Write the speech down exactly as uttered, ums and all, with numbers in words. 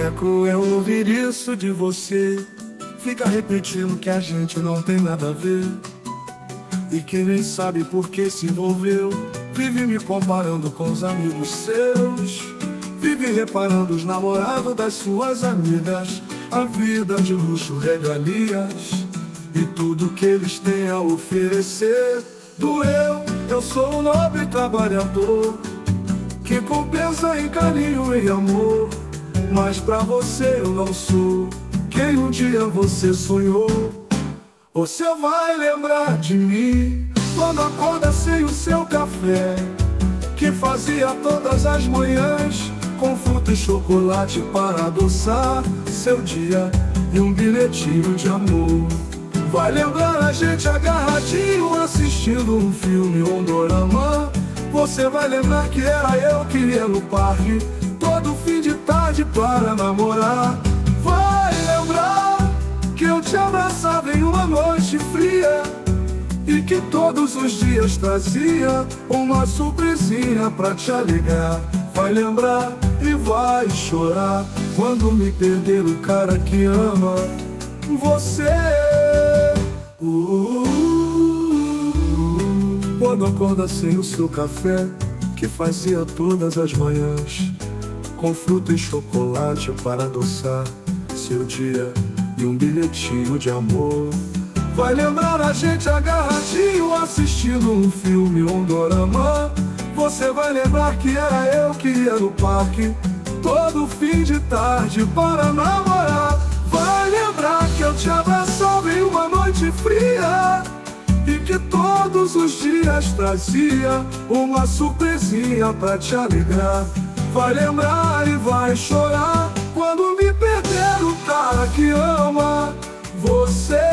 É cruel ouvir isso de você. Fica repetindo que a gente não tem nada a ver, e que nem sabe por que se envolveu. Vive me comparando com os amigos seus, vive reparando os namorados das suas amigas, a vida de luxo, regalias e tudo que eles têm a oferecer. Doeu, eu sou um nobre trabalhador que compensa em carinho e amor, mas pra você eu não sou quem um dia você sonhou. Você vai lembrar de mim quando acorda sem o seu café, que fazia todas as manhãs com fruta e chocolate para adoçar seu dia, e um bilhetinho de amor. Vai lembrar a gente agarradinho assistindo um filme ou um dorama. Você vai lembrar que era eu que ia no parque todo fim de tarde para namorar. Vai lembrar que eu te abraçava em uma noite fria, e que todos os dias trazia uma surpresinha pra te alegrar. Vai lembrar e vai chorar quando me perder o cara que ama você. uh, uh, uh, uh. Quando acorda sem o seu café, que fazia todas as manhãs com fruta e chocolate para adoçar seu dia, e um bilhetinho de amor. Vai lembrar a gente agarradinho assistindo um filme ou um dorama. Você vai lembrar que era eu que ia no parque todo fim de tarde para namorar. Vai lembrar que eu te abraçava em uma noite fria, e que todos os dias trazia uma surpresinha pra te alegrar. Vai lembrar e vai chorar quando me perder o cara que ama você.